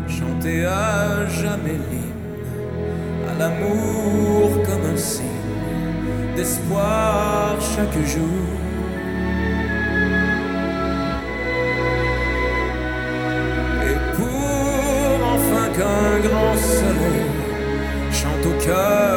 chanter à jamais l'hymne à l'amour comme un signe d'espoir chaque jour. Pour enfin qu'un grand soleil chante au cœur